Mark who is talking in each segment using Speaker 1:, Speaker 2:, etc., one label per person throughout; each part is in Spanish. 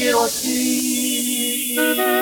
Speaker 1: quiero así.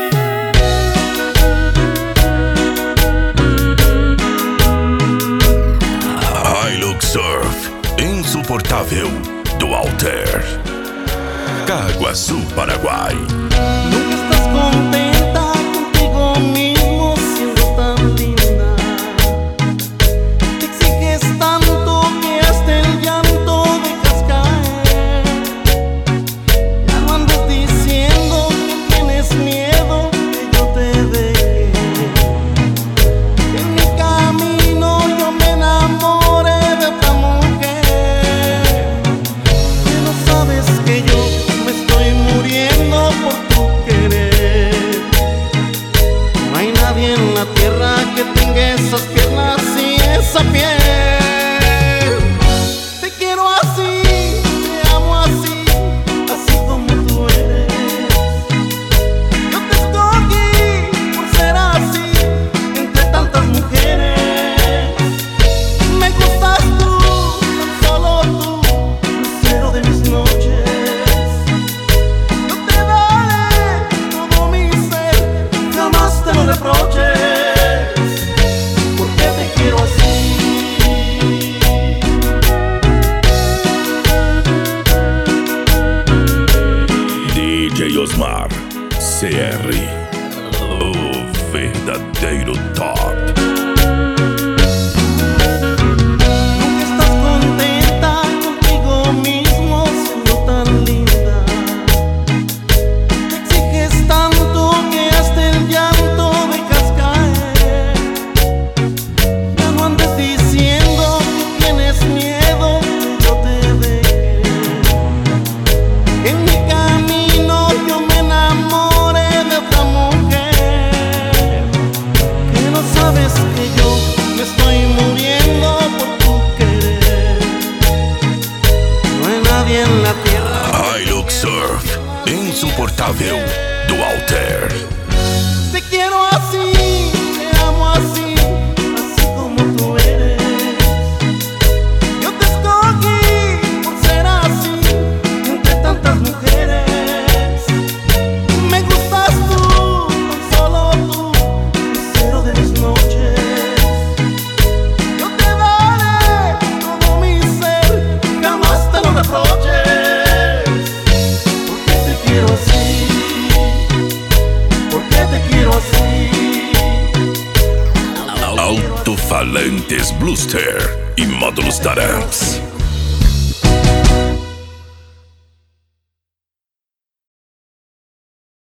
Speaker 2: Hilux Surf, insuportável, do Alter, Caguaçu, Paraguai.
Speaker 1: Nunca estás contenta contigo mismo siendo tan linda. Te exiges tanto que hasta el llanto dejas caer. Ya no andes diciendo que tienes miedo que yo te deje. Que en mi camino yo me enamore de otra mujer. Que no sabes que yo me estoy muriendo por tu querer. No hay nadie en la tierra que tenga esas piernas y esa piel. Te quiero así, te amo así, así como tú eres. Yo te escogí por ser así entre tantas mujeres. Me gustas tú, tan solo tú, lucero de mis noches. Yo te daré todo mi ser, jamás te lo reproches, porque te quiero así.
Speaker 2: DJ Osmar CR, o verdadeiro top.
Speaker 1: Nunca estás contenta contigo mismo siendo tan linda. Te exiges tanto que hasta el llanto dejas caer. Ya no andes diciendo que tienes miedo que yo te deje. Que en mi camino yo me enamore de otra mujer. Que no sabes que yo me estoy muriendo por tu querer. No hay nadie en la tierra.
Speaker 2: Hilux Surf, insuportável, do Alter.
Speaker 1: Te quiero así, te amo así, así como tú eres. Yo te escogí por ser así entre tantas mujeres. Me gustas tú, tan solo tú, lucero de mis noches. Yo te daré todo mi ser, jamás te lo reproches, porque te quiero así, porque te quiero así.
Speaker 2: Alto-falantes Bluster e módulos Taramps.